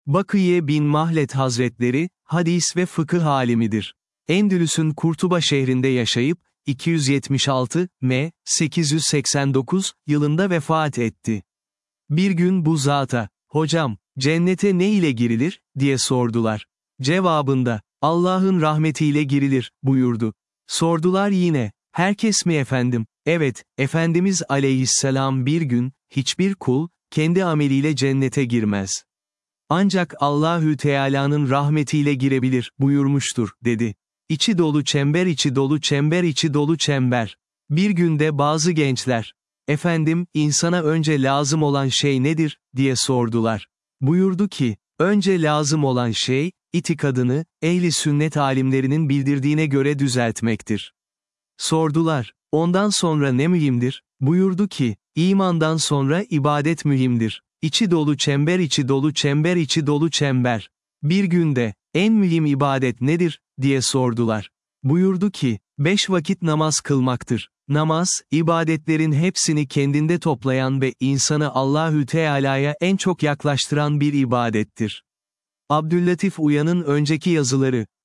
Bakiye bin Mahlet Hazretleri, hadis ve fıkıh alimidir. Endülüs'ün Kurtuba şehrinde yaşayıp, 276 m. 889 yılında vefat etti. Bir gün bu zata, "Hocam, cennete ne ile girilir?" diye sordular. Cevabında, "Allah'ın rahmetiyle girilir," buyurdu. Sordular yine, "Herkes mi efendim?" Evet, Efendimiz aleyhisselam bir gün, "Hiçbir kul, kendi ameliyle cennete girmez. Ancak Allahü Teala'nın rahmetiyle girebilir," buyurmuştur, dedi. İçi dolu çember, içi dolu çember, içi dolu çember. Bir günde bazı gençler, "Efendim, insana önce lazım olan şey nedir?" diye sordular. Buyurdu ki, "Önce lazım olan şey, itikadını, ehli sünnet alimlerinin bildirdiğine göre düzeltmektir." Sordular, "Ondan sonra ne mühimdir?" Buyurdu ki, "İmandan sonra ibadet mühimdir. İçi dolu çember, içi dolu çember, içi dolu çember." Bir günde, "En mühim ibadet nedir?" diye sordular. Buyurdu ki, 5 vakit namaz kılmaktır. Namaz, ibadetlerin hepsini kendinde toplayan ve insanı Allahü Teala'ya en çok yaklaştıran bir ibadettir. Abdüllatif Uyan'ın önceki yazıları,